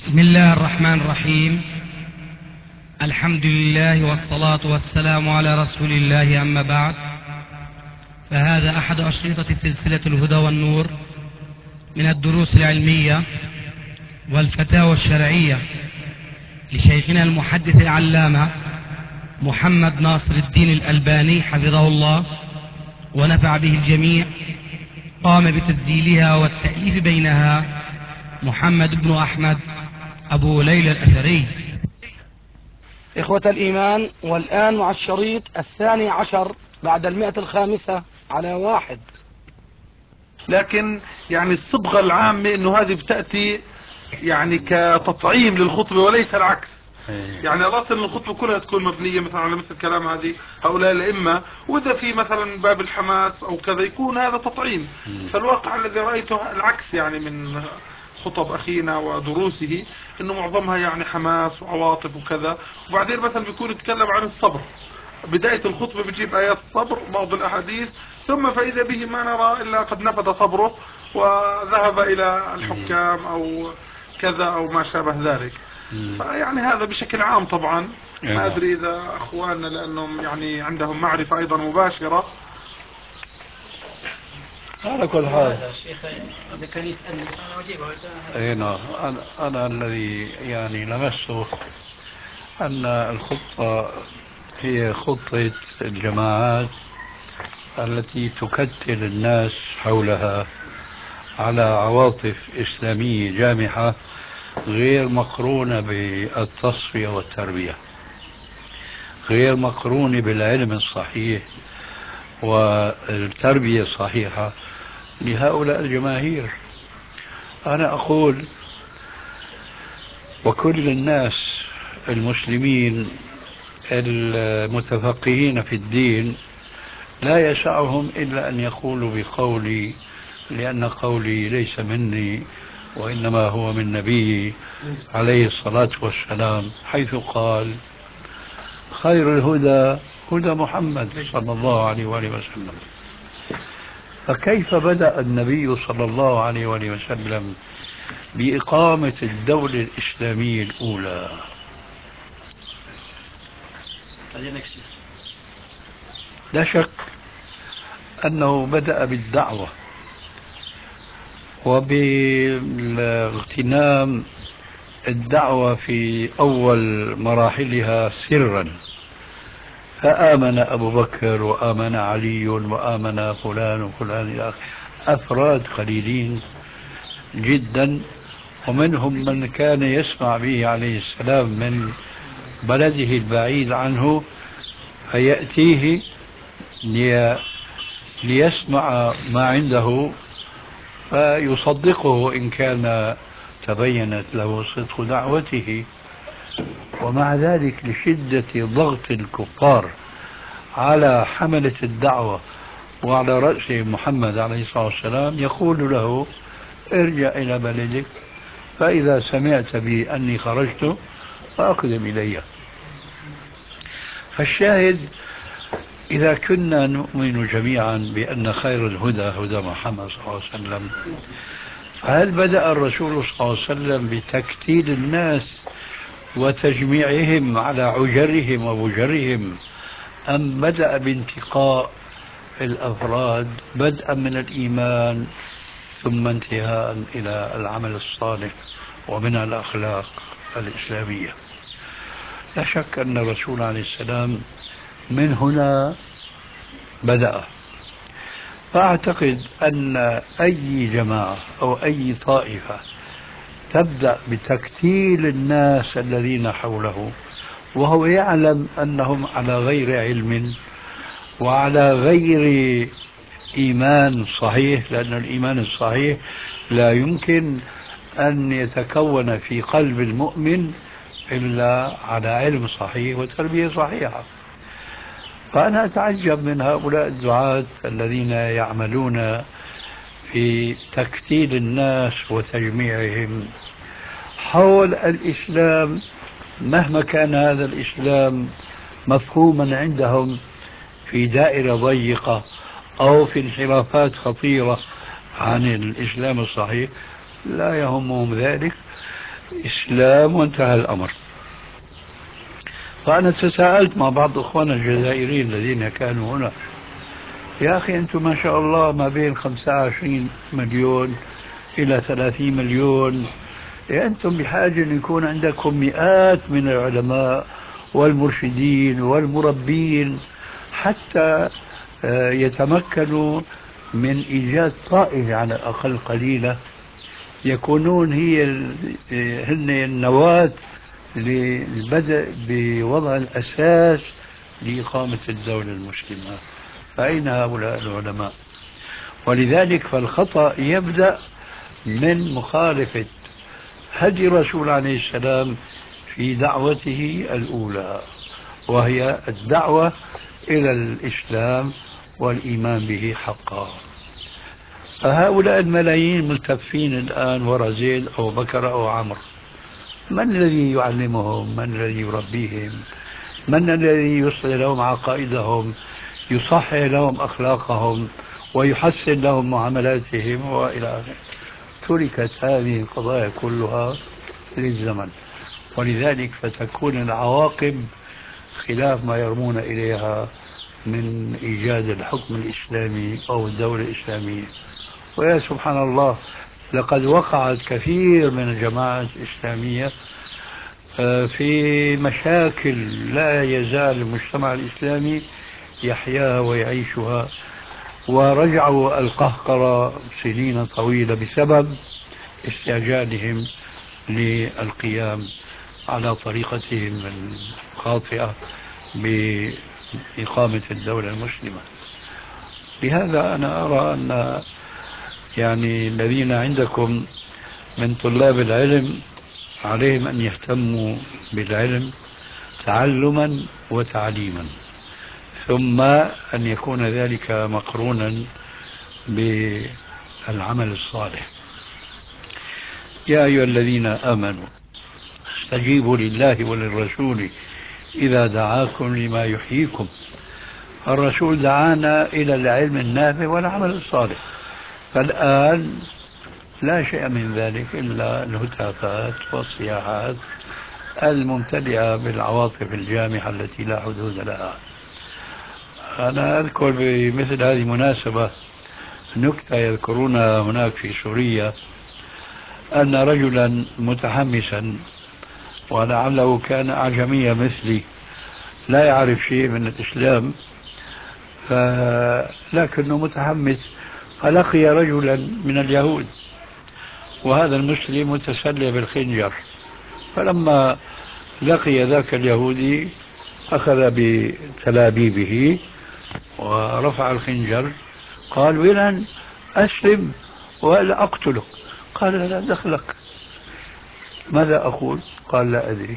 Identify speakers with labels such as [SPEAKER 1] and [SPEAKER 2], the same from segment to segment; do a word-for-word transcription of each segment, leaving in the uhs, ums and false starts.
[SPEAKER 1] بسم الله الرحمن الرحيم. الحمد لله والصلاة والسلام على رسول الله، أما بعد، فهذا أحد أشرطة سلسلة الهدى والنور من الدروس العلمية والفتاوى الشرعية لشيخنا المحدث العلامة محمد ناصر الدين الألباني حفظه الله ونفع به الجميع. قام بتسجيلها والتأليف بينها محمد بن أحمد أبو ليلى الأثري.
[SPEAKER 2] إخوة الإيمان، والآن مع الشريط الثاني عشر بعد المئة الخامسة على واحد.
[SPEAKER 3] لكن يعني الصبغة العامة انه هذه بتأتي يعني كتطعيم للخطبة وليس العكس. يعني الاصل ان الخطبة كلها تكون مبنية مثلا على مثل كلام هذه هؤلاء الائمة، واذا في مثلا باب الحماس او كذا يكون هذا تطعيم. فالواقع الذي رأيته العكس يعني من خطب اخينا ودروسه، انه معظمها يعني حماس وعواطف وكذا، وبعدين مثلا بيكون يتكلم عن الصبر. بداية الخطبة بيجيب آيات الصبر وبعض الأحاديث، ثم فإذا به ما نرى إلا قد نفذ صبره وذهب إلى الحكام أو كذا أو ما شابه ذلك. فيعني هذا بشكل عام طبعا. ما أدري إذا أخواننا لأنهم يعني عندهم معرفة أيضا مباشرة.
[SPEAKER 4] على كل حال إذا كان يسألني أنا أجيبه. أي نعم، أنا, أنا الذي يعني لمسته أن الخطة هي خطة الجماعات التي تكتل الناس حولها على عواطف إسلامية جامحة غير مقرونة بالتصفية والتربية، غير مقرونة بالعلم الصحيح والتربية الصحيحة لهؤلاء الجماهير. أنا أقول وكل الناس المسلمين المتفقهين في الدين لا يسعهم إلا أن يقولوا بقولي، لأن قولي ليس مني وإنما هو من نبي عليه الصلاة والسلام، حيث قال خير الهدى هدى محمد صلى الله عليه وآله وسلم. فكيف بدأ النبي صلى الله عليه وآله وسلم بإقامة الدولة الإسلامية الأولى؟ لا شك أنه بدأ بالدعوة وباغتنام الدعوة في أول مراحلها سرا، فآمن أبو بكر وآمن علي وآمن فلان وفلان إلى آخره، أفراد قليلين جدا، ومنهم من كان يسمع به عليه السلام من بلده البعيد عنه فيأتيه لي ليسمع ما عنده فيصدقه إن كان تبينت له صدق دعوته. ومع ذلك لشدة ضغط الكفار على حملة الدعوة وعلى رأسه محمد عليه الصلاة والسلام يقول له ارجع إلى بلدك، فإذا سمعت بي أني خرجت فأقدم إلي. فالشاهد إذا كنا نؤمن جميعا بأن خير الهدى هدى محمد صلى الله عليه وسلم، فهل بدأ الرسول صلى الله عليه وسلم بتكتيل الناس وتجميعهم على عجرهم وبجرهم، أم بدأ بانتقاء الأفراد بدءا من الإيمان ثم انتهاء إلى العمل الصالح ومن الأخلاق الإسلامية؟ لا شك أن الرسول عليه السلام من هنا بدأ. فأعتقد أن أي جماعة أو أي طائفة تبدأ بتكتيل الناس الذين حوله وهو يعلم أنهم على غير علم وعلى غير إيمان صحيح، لأن الإيمان الصحيح لا يمكن أن يتكون في قلب المؤمن إلا على علم صحيح وتربية صحيحة. فأنا أتعجب من هؤلاء الدعاة الذين يعملون في تكتيل الناس وتجميعهم حول الإسلام، مهما كان هذا الإسلام مفهوما عندهم في دائرة ضيقة أو في انحرافات خطيرة عن الإسلام الصحيح، لا يهمهم ذلك إسلام وانتهى الأمر. فأنا تساءلت مع بعض إخواننا الجزائريين الذين كانوا هنا، يا أخي أنتم ما شاء الله ما بين خمسة وعشرين مليون إلى ثلاثين مليون، إيه أنتم بحاجة أن يكون عندكم مئات من العلماء والمرشدين والمربين حتى يتمكنوا من إيجاد طائفة على الأقل قليلة يكونون هي هن النواة للبدء بوضع الأساس لإقامة الدولة المسلمة. فأين هؤلاء العلماء؟ ولذلك فالخطأ يبدأ من مخالفة هدي الرسول عليه السلام في دعوته الأولى، وهي الدعوة إلى الإسلام والإيمان به حقا. فهؤلاء الملايين ملتفين الآن وراء زيد أو بكر أو عمرو، من الذي يعلمهم؟ من الذي يربيهم؟ من الذي يصلح لهم عقائدهم، يصحح لهم أخلاقهم، ويحسن لهم معاملاتهم وإلى آخره؟ تركت هذه القضايا كلها للزمن، ولذلك فتكون العواقب خلاف ما يرمون إليها من إيجاد الحكم الإسلامي أو الدولة الإسلامية. ويا سبحان الله، لقد وقعت كثير من الجماعات الإسلامية في مشاكل لا يزال المجتمع الإسلامي يحياها ويعيشها، ورجعوا القهقرة سنين طويلة بسبب استعجالهم للقيام على طريقتهم الخاطئة بإقامة الدولة المسلمة. لهذا أنا أرى أن يعني الذين عندكم من طلاب العلم عليهم أن يهتموا بالعلم تعلما وتعليما، ثم أن يكون ذلك مقرونا بالعمل الصالح. يا أيها الذين آمنوا استجيبوا لله وللرسول إذا دعاكم لما يحييكم. الرسول دعانا إلى العلم النافع والعمل الصالح، فالآن لا شيء من ذلك إلا الهتافات والصياحات الممتلئة بالعواطف الجامحة التي لا حدود لها. أنا أذكر بمثل هذه المناسبة نكتة يذكرونها هناك في سوريا، أن رجلا متحمسا ولعله كان أعجميا مثلي لا يعرف شيء من الإسلام، لكنه متحمس، فلقي رجلا من اليهود، وهذا المسلم متسلى بالخنجر، فلما لقي ذاك اليهودي أخذ بتلابيبه ورفع الخنجر، قال: ويلا أسلم ولا أقتلك. قال: لا دخلك. ماذا أقول؟ قال: لا أدري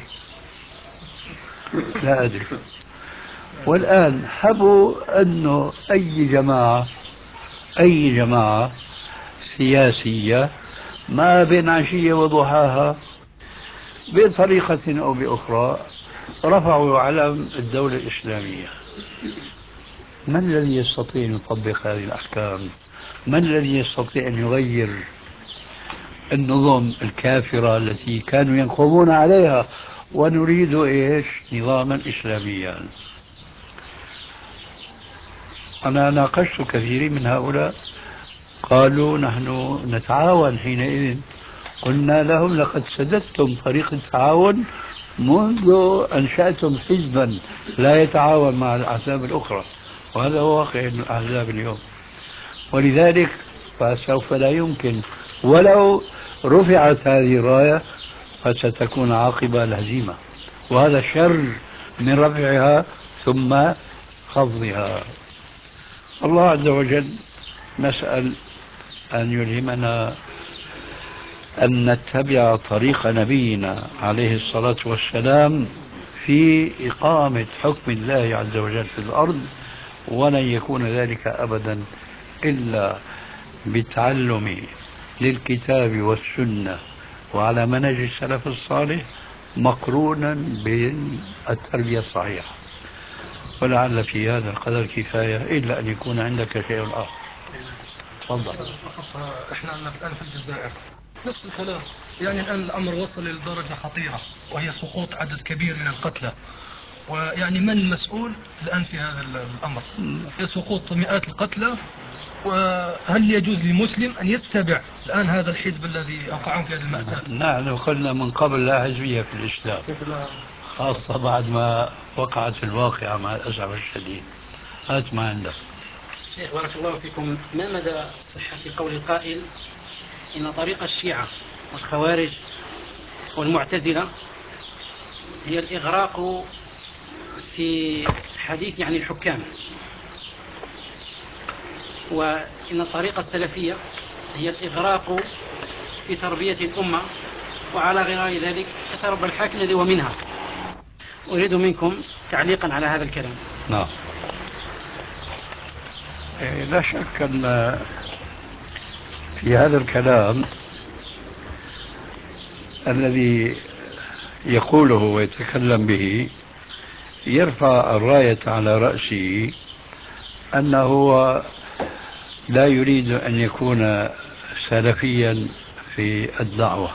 [SPEAKER 4] لا أدري. والآن حبوا أنه أي جماعة أي جماعة سياسية ما بين عشية وضحاها بطريقة أو بأخرى رفعوا علم الدولة الإسلامية. من الذي يستطيع أن يطبق هذه الأحكام؟ من الذي يستطيع أن يغير النظم الكافرة التي كانوا ينقضون عليها؟ ونريد إيش؟ نظاما إسلاميا. أنا ناقشت كثيرين من هؤلاء، قالوا: نحن نتعاون حينئذ. قلنا لهم: لقد سددتم طريق التعاون منذ أنشأتم حزبا لا يتعاون مع الأحزاب الأخرى، وهذا هو واقع الأحزاب اليوم. ولذلك فسوف لا يمكن، ولو رفعت هذه الراية فستكون عاقبة الهزيمة، وهذا شر من رفعها ثم خفضها. الله عز وجل نسأل أن يلهمنا أن نتبع طريق نبينا عليه الصلاة والسلام في إقامة حكم الله عز وجل في الأرض، ولن يكون ذلك أبدا إلا بالتعلم للكتاب والسنة وعلى منهج السلف الصالح مقرونا بالتربية الصحيحة. ولعل في هذا القدر كفاية، إلا أن يكون عندك شيء آخر. تفضل.
[SPEAKER 2] احنا الآن في الجزائر نفس الكلام. يعني الآن الأمر وصل لدرجة خطيرة وهي سقوط عدد كبير من القتلى، ويعني من المسؤول الآن في هذا الأمر؟ سقوط مئات القتلى، وهل يجوز لمسلم أن يتبع الآن هذا الحزب الذي أوقعهم في هذه المأساة؟
[SPEAKER 4] نحن قلنا من قبل لا حزبية في الإسلام، خاصة بعد ما وقعت الواقعة مع الأسف الشديد. هات ما عندك.
[SPEAKER 5] شيخ بارك الله فيكم، ما مدى صحة قول القائل إن طريق الشيعة والخوارج والمعتزلة هي الإغراق في حديث عن الحكام، وإن الطريقة السلفية هي الإغراق في تربية الأمة، وعلى غير ذلك يتربى الحاكم الذي هو منها؟ أريد منكم تعليقا على هذا الكلام.
[SPEAKER 4] نعم. إيه، لا شك أن في هذا الكلام الذي يقوله ويتكلم به يرفع الراية على رأسه أنه لا يريد أن يكون سلفيا في الدعوة،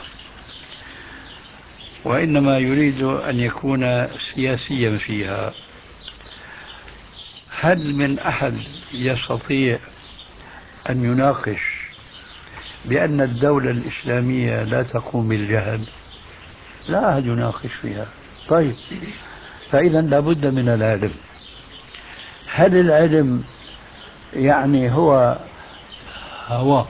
[SPEAKER 4] وإنما يريد أن يكون سياسيا فيها. هل من أحد يستطيع أن يناقش بأن الدولة الإسلامية لا تقوم بالجهل؟ لا أحد يناقش فيها. طيب، فإذا لابد من العلم. هل العلم يعني هو هوى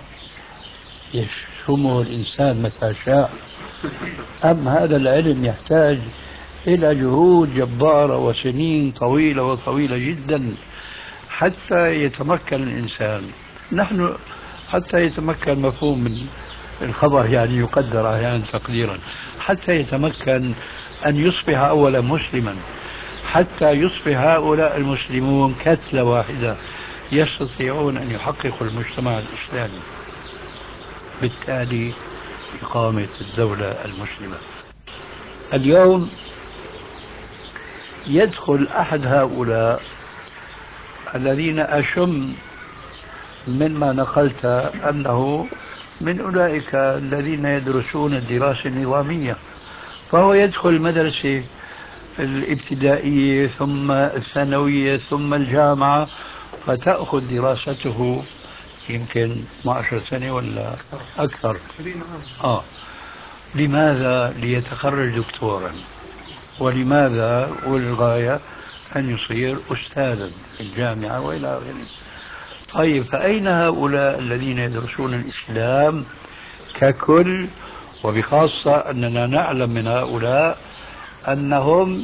[SPEAKER 4] يشمه الإنسان متى شاء، أم هذا العلم يحتاج إلى جهود جبارة وسنين طويلة وطويلة جدا حتى يتمكن الإنسان؟ نحن حتى يتمكن مفهوم الخبر يعني يقدر أحيانا تقديرا، حتى يتمكن أن يصبح أولا مسلما، حتى يصبح هؤلاء المسلمون كتلة واحدة يستطيعون أن يحققوا المجتمع الإسلامي، بالتالي إقامة الدولة المسلمة. اليوم يدخل أحد هؤلاء الذين أشم مما نقلت أنه من أولئك الذين يدرسون الدراسة النظامية، فهو يدخل المدرسة الابتدائية ثم الثانوية ثم الجامعة، فتأخذ دراسته يمكن اثني عشر سنة ولا أكثر. آه. لماذا؟ ليتخرج دكتورا. ولماذا؟ والغاية أن يصير أستاذا في الجامعة وإلى آخره. طيب، فأين هؤلاء الذين يدرسون الإسلام ككل؟ وبخاصة أننا نعلم من هؤلاء أنهم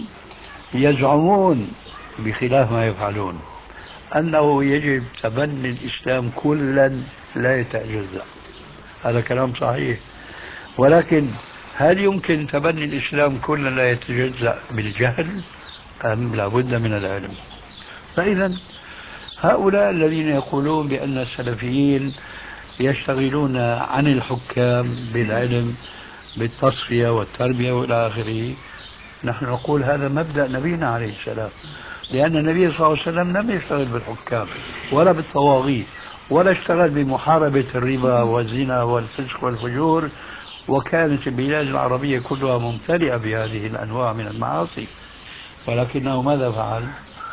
[SPEAKER 4] يزعمون بخلاف ما يفعلون أنه يجب تبني الإسلام كلا لا يتجزأ. هذا كلام صحيح، ولكن هل يمكن تبني الإسلام كلا لا يتجزأ بالجهل أم لا بد من العلم؟ فإذا هؤلاء الذين يقولون بأن السلفيين يشتغلون عن الحكام بالعلم بالتصفية والتربية وإلى آخره، نحن نقول هذا مبدأ نبينا عليه السلام، لأن النبي صلى الله عليه وسلم لم يشتغل بالحكام ولا بالطواغيت، ولا اشتغل بمحاربة الربا والزنا والفسق والفجور، وكانت البلاد العربية كلها ممتلئة بهذه الأنواع من المعاصي. ولكنه ماذا فعل؟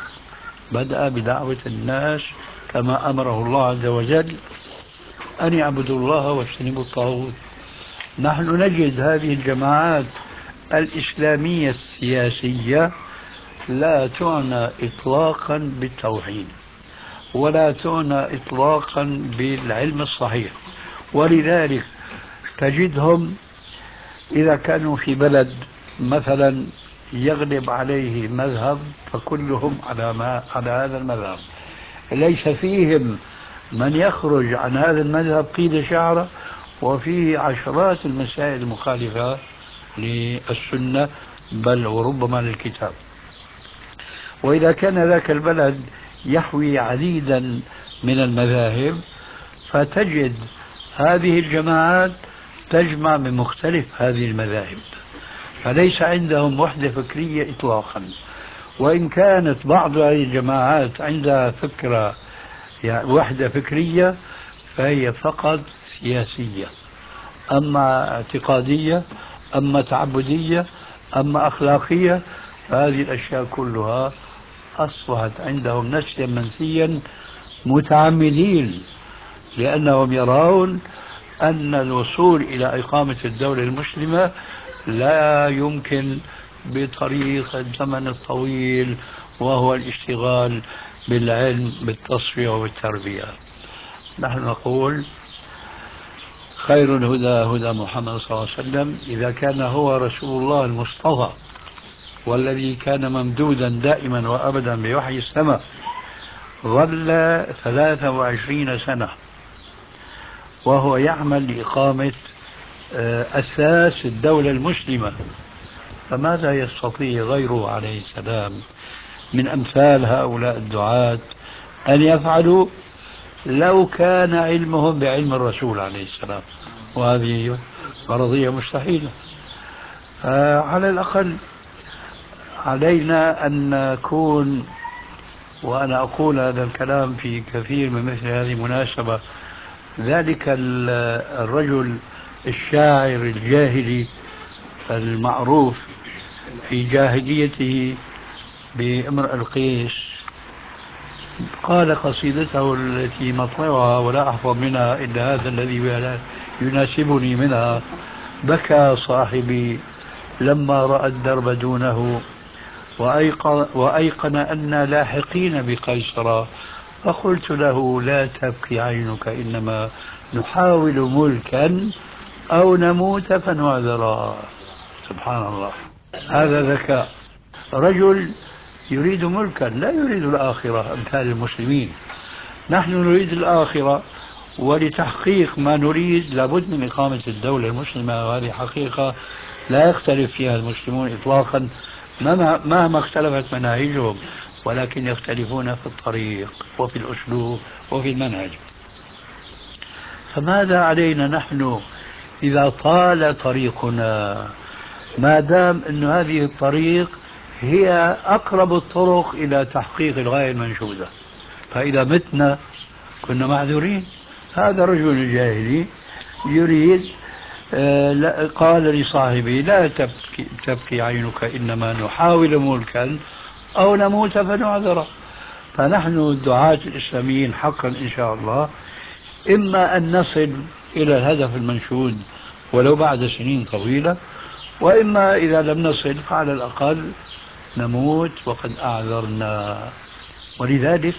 [SPEAKER 4] بدأ بدعوة الناس كما أمره الله عز وجل أن يعبدوا الله واجتنبوا الطاغوت. نحن نجد هذه الجماعات الإسلامية السياسية لا تعنى إطلاقا بالتوحيد، ولا تعنى إطلاقا بالعلم الصحيح، ولذلك تجدهم إذا كانوا في بلد مثلا يغلب عليه مذهب فكلهم على ما على هذا المذهب، ليس فيهم من يخرج عن هذا المذهب قيد شعره، وفيه عشرات المسائل المخالفة للسنة بل وربما للكتاب. وإذا كان ذاك البلد يحوي عديدا من المذاهب فتجد هذه الجماعات تجمع من مختلف هذه المذاهب، فليس عندهم وحدة فكرية إطلاقا. وإن كانت بعض هذه الجماعات عندها فكرة يعني وحدة فكرية فهي فقط سياسية، أما اعتقادية، أما تعبدية، أما أخلاقية، هذه الأشياء كلها أصبحت عندهم نسيا منسيا متعمدين، لأنهم يرون أن الوصول إلى إقامة الدولة المسلمة لا يمكن بطريق الزمن الطويل، وهو الاشتغال بالعلم بالتصفية والتربية. نحن نقول خير الهدى هدى محمد صلى الله عليه وسلم، إذا كان هو رسول الله المصطفى والذي كان ممدودا دائما وأبدا بوحي السماء، ظل ثلاثة وعشرين سنة وهو يعمل لإقامة أساس الدولة المسلمة، فماذا يستطيع غيره عليه السلام من أمثال هؤلاء الدعاة أن يفعلوا لو كان علمهم بعلم الرسول عليه السلام؟ وهذه فرضية مستحيلة. على الأقل علينا أن نكون، وأنا أقول هذا الكلام في كثير من مثل هذه المناسبة، ذلك الرجل الشاعر الجاهلي المعروف في جاهليته بامرئ القيس قال قصيدته التي مطلعها ولا أحفظ منها إلا هذا الذي يناسبني منها: بكى صاحبي لما رأى الدرب دونه وأيقن, وأيقن أن لاحقين بقيصر، فقلت له لا تبكي عينك إنما نحاول ملكا أو نموت فنعذرا. سبحان الله، هذا ذكاء رجل يريد ملكا لا يريد الآخرة أمثال المسلمين. نحن نريد الآخرة، ولتحقيق ما نريد لابد من إقامة الدولة المسلمة، وهذه حقيقة لا يختلف فيها المسلمون إطلاقا مهما اختلفت مناهجهم، ولكن يختلفون في الطريق وفي الأسلوب وفي المنهج. فماذا علينا نحن إذا طال طريقنا، ما دام أن هذه الطريق هي أقرب الطرق إلى تحقيق الغاية المنشودة؟ فإذا متنا كنا معذورين. هذا الرجل الجاهلي يريد آه قال لصاحبه لا تبكي, تبكي عينك إنما نحاول ملكا أو نموت فنعذر. فنحن الدعاة الإسلاميين حقا إن شاء الله إما أن نصل إلى الهدف المنشود ولو بعد سنين طويلة، وإما إذا لم نصل فعلى الأقل نموت وقد أعذرنا. ولذلك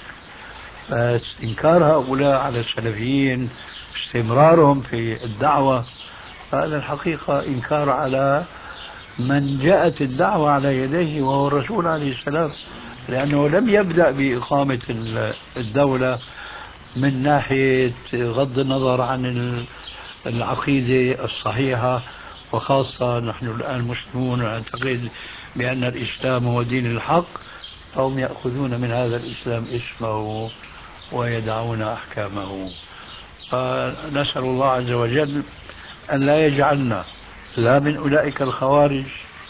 [SPEAKER 4] استنكار هؤلاء على السلفيين، استمرارهم في الدعوة، هذا الحقيقة إنكار على من جاءت الدعوة على يديه وهو الرسول عليه السلام، لأنه لم يبدأ بإقامة الدولة من ناحية غض النظر عن العقيدة الصحيحة، وخاصة نحن الآن مسلمون ونعتقد بأن الإسلام هو دين الحق، فهم يأخذون من هذا الإسلام اسمه ويدعون أحكامه. فنسأل الله عز وجل أن لا يجعلنا لا من أولئك الخوارج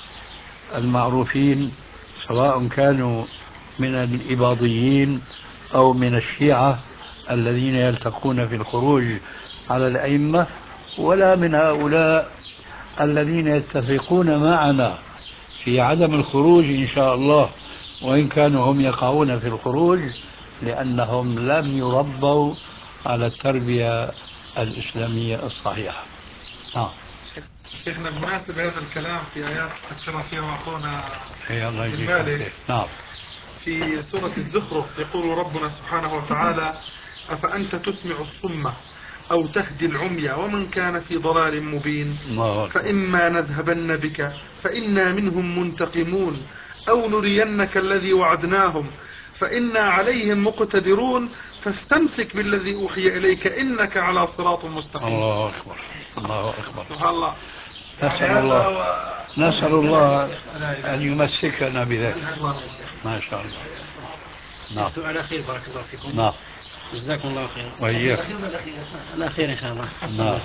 [SPEAKER 4] المعروفين سواء كانوا من الإباضيين أو من الشيعة الذين يلتقون في الخروج على الأئمة، ولا من هؤلاء الذين يتفقون معنا في عدم الخروج إن شاء الله، وإن كانوا هم يقعون في الخروج لأنهم لم يربوا على التربية الإسلامية الصحيحة. آه.
[SPEAKER 3] شيخنا بمناسبة هذا الكلام في آيات أكثر فيها أخونا
[SPEAKER 4] الله يجزيك
[SPEAKER 3] المالك
[SPEAKER 4] نعم.
[SPEAKER 3] في سورة الزخرف يقول ربنا سبحانه وتعالى: أفأنت تسمع الصم أو تهدي العمي ومن كان في ضلال مبين فإما نذهبن بك فإنا منهم منتقمون أو نرينك الذي وعدناهم فإنا عليهم مقتدرون فاستمسك بالذي أوحي إليك إنك على صراط مستقيم.
[SPEAKER 4] الله أكبر الله أكبر.
[SPEAKER 3] سبحان الله.
[SPEAKER 4] نسأل الله نسأل الله أن يمسكنا بذلك. ما شاء الله.
[SPEAKER 5] نعم. سؤال أخير بارك الله فيكم.
[SPEAKER 4] نعم.
[SPEAKER 5] جزاكم الله خيرا.
[SPEAKER 4] وإياك.
[SPEAKER 5] الأخير إن شاء الله.
[SPEAKER 4] نعم.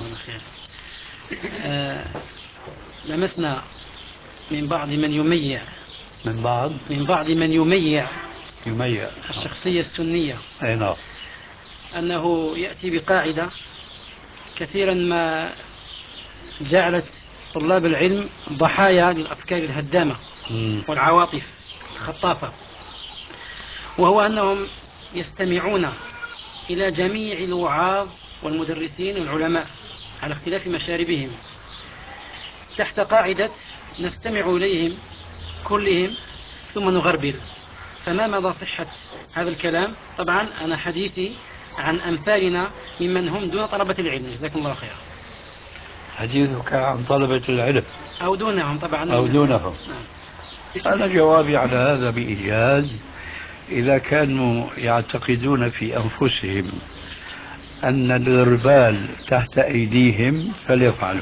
[SPEAKER 5] آه لمسنا من بعض من يميع
[SPEAKER 4] من بعض
[SPEAKER 5] من بعض من يميع
[SPEAKER 4] يميع
[SPEAKER 5] الشخصية السنية.
[SPEAKER 4] أي نعم.
[SPEAKER 5] أنه يأتي بقاعدة كثيرا ما جعلت طلاب العلم ضحايا للأفكار الهدامة
[SPEAKER 4] مم.
[SPEAKER 5] والعواطف الخطافة، وهو أنهم يستمعون إلى جميع الوعاظ والمدرسين والعلماء على اختلاف مشاربهم تحت قاعدة نستمع إليهم كلهم ثم نغربل. فما مدى صحة هذا الكلام؟ طبعا أنا حديثي عن أمثالنا ممن هم دون طلبة العلم، جزاكم الله خيرا.
[SPEAKER 4] حديثك عن طلبة العلم
[SPEAKER 5] أو دونهم طبعا.
[SPEAKER 4] أو دونهم.
[SPEAKER 5] نعم.
[SPEAKER 4] أنا جوابي على هذا بإيجاز: إذا كانوا يعتقدون في أنفسهم أن الغربال تحت أيديهم فليفعلوا.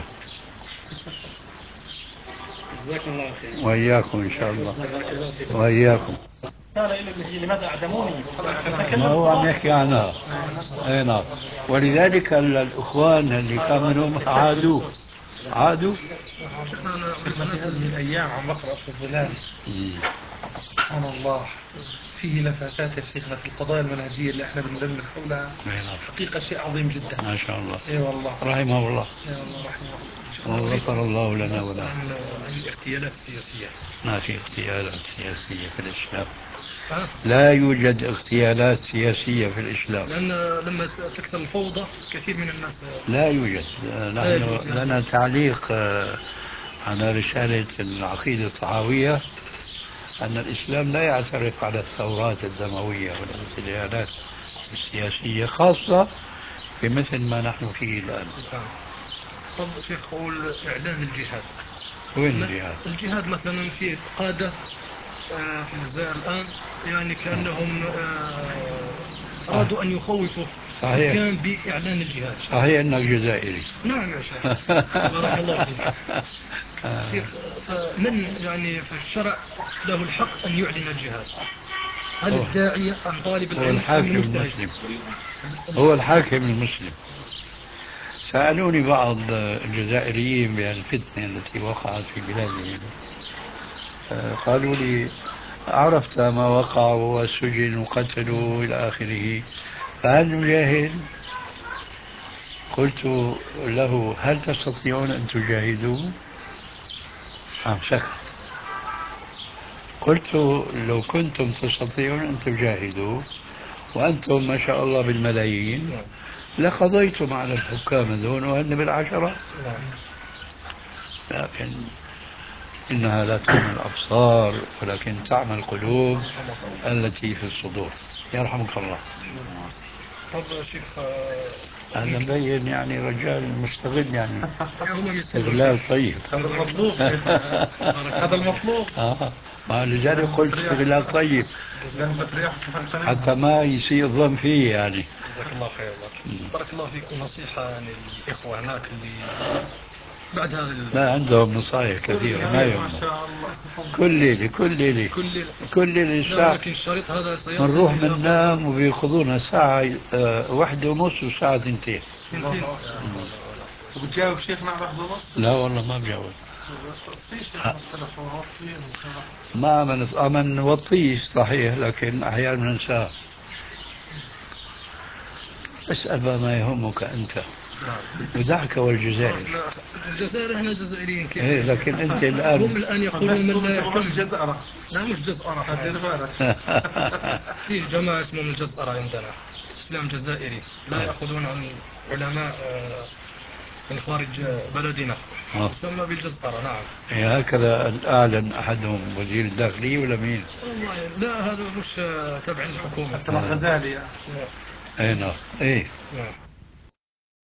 [SPEAKER 5] جزاكم الله خيرا.
[SPEAKER 4] وإياكم إن شاء الله. وإياكم.
[SPEAKER 2] لماذا أعدموني؟
[SPEAKER 4] ما هو عم يحكي عنها. اي نعم. ولذلك الإخوان اللي كانوا منهم عادوا عادوا
[SPEAKER 2] شيخنا أنا في هذه الأيام عم بقرأ في الظلال، سبحان الله، فيه لفتات يا شيخنا في القضايا المنهجية اللي احنا بندندن حولها. حقيقة شيء عظيم جدا.
[SPEAKER 4] ما شاء الله.
[SPEAKER 2] اي والله.
[SPEAKER 4] رحمه الله.
[SPEAKER 2] اي والله رحمه الله.
[SPEAKER 4] وغفر الله لنا
[SPEAKER 2] وله.
[SPEAKER 4] وله.
[SPEAKER 2] عن الاغتيالات السياسية.
[SPEAKER 4] ما في اغتيالات سياسية في الإسلام.
[SPEAKER 2] أه؟
[SPEAKER 4] لا يوجد اغتيالات سياسية في الإسلام.
[SPEAKER 2] لأن لما تكثر الفوضى كثير من الناس.
[SPEAKER 4] لا يوجد. نحن لنا تعليق على رسالة العقيدة الطحاوية أن الإسلام لا يعترف على الثورات الدموية والاغتيالات السياسية، خاصة في مثل ما نحن فيه الآن.
[SPEAKER 2] طب شيخ، قول إعلان الجهاد.
[SPEAKER 4] وين الجهاد؟
[SPEAKER 2] الجهاد مثلا في قادة آه في الجزائر الآن، يعني كأنهم آه أرادوا أن يخوفوا الحكام بإعلان الجهاد.
[SPEAKER 4] صحيح أنك جزائري.
[SPEAKER 2] نعم يا شيخ. بارك الله فيك. شيخ، من يعني في الشرع له الحق أن يعلن الجهاد؟ هل الداعية أم طالب العلم؟
[SPEAKER 4] هو الحاكم المسلم. هو الحاكم المسلم. سألوني بعض الجزائريين بهذه الفتنة التي وقعت في بلادهم، قالوا لي: عرفت ما وقع وسجن وقتلوا إلى آخره، فهل نجاهد؟ قلت له: هل تستطيعون أن تجاهدوا؟ عم سكت. قلت: لو كنتم تستطيعون أن تجاهدوا وأنتم ما شاء الله بالملايين لقضيتم على الحكام هذول وهن بالعشرة. لكن إنها لا تعمى الأبصار ولكن تعمى القلوب التي في الصدور. يرحمك الله.
[SPEAKER 2] طب يا شيخ،
[SPEAKER 4] هذا مبين يعني رجال مستغل، يعني استغلال طيب.
[SPEAKER 2] هذا المطلوب. هذا المطلوب.
[SPEAKER 4] آه. لذلك قلت استغلال طيب حتى ما يصير الظن فيه يعني.
[SPEAKER 2] جزاك الله خير. بارك الله فيك. نصيحة يعني للإخوة هناك اللي بعد هذا ال...
[SPEAKER 4] لا، عندهم نصائح كثيرة ما يهم. كل ليلة كل ليلة
[SPEAKER 2] كل ليلة
[SPEAKER 4] كل ليلة
[SPEAKER 2] لا،
[SPEAKER 4] ساعة.
[SPEAKER 2] لكن الشريط هذا سيصل
[SPEAKER 4] بنروح
[SPEAKER 2] إلى
[SPEAKER 4] بننام وبيأخذونا ساعة آه، واحدة ونص وساعة ثنتين.
[SPEAKER 2] ثنتين.
[SPEAKER 3] وبتجاوب شيخنا على واحدة ونص؟
[SPEAKER 4] لا والله ما بجاوب.
[SPEAKER 3] في شيخنا التلفون وطيه.
[SPEAKER 4] ما من أمن نوطيه صحيح، لكن أحيانا ننساه. اسأل ما يهمك أنت. ودعك والجزائر.
[SPEAKER 2] الجزائر احنا جزائريين كيف؟
[SPEAKER 4] إيه، لكن أنت الآن
[SPEAKER 2] هم الآن يقولون من لا يحكم
[SPEAKER 3] الجزائر.
[SPEAKER 2] لا مش جزءرة.
[SPEAKER 3] دير بالك.
[SPEAKER 2] في جماعة اسمهم الجزءرة عندنا، إسلام جزائري، لا يأخذون عن علماء من خارج بلدنا، يسمى بالجزءرة. نعم.
[SPEAKER 4] إيه، هكذا أعلن أحدهم وزير الداخلية ولا مين؟
[SPEAKER 2] والله لا، هذا مش تبع الحكومة.
[SPEAKER 3] تبع غزالي.
[SPEAKER 4] أي نعم. إيه.
[SPEAKER 2] نعم.